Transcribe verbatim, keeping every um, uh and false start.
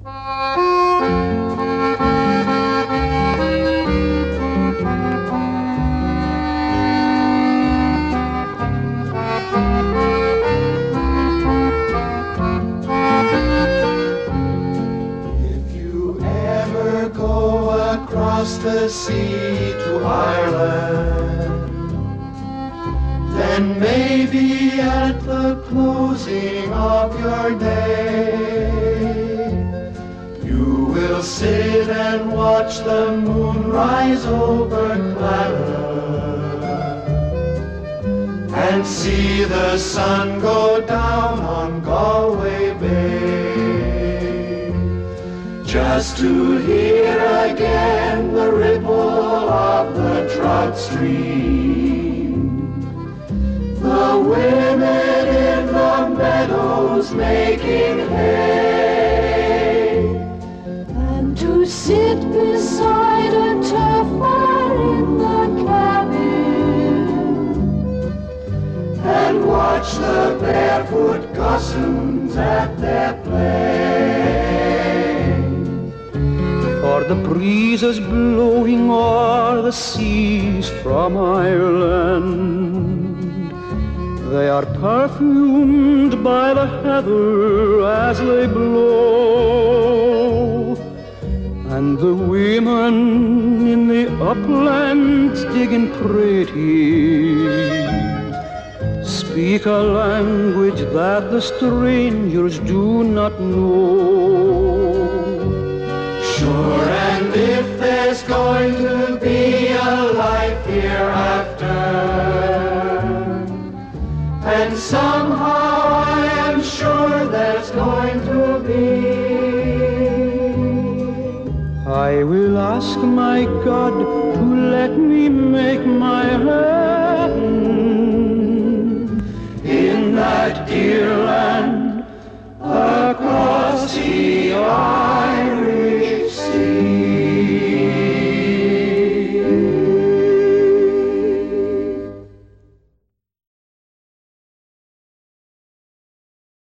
Across the sea to Ireland, then maybe at the closing of your day, you will sit and watch the moon rise over Clara and see the sun go down on Galway Bay, just to hear again the ripple of the trout stream, the women in the meadows making hay, and to sit beside a turf fire in the cabin and watch the barefoot gossames at their play. For the breezes blowing o'er the seas from Ireland, they are perfumed by the heather as they blow, and the women in the uplands digging pretty speak a language that the strangers do not know. Sure, and if there's going to be a life hereafter, and somehow I am sure there's going to be, I will ask my God to let me make my heaven in that dear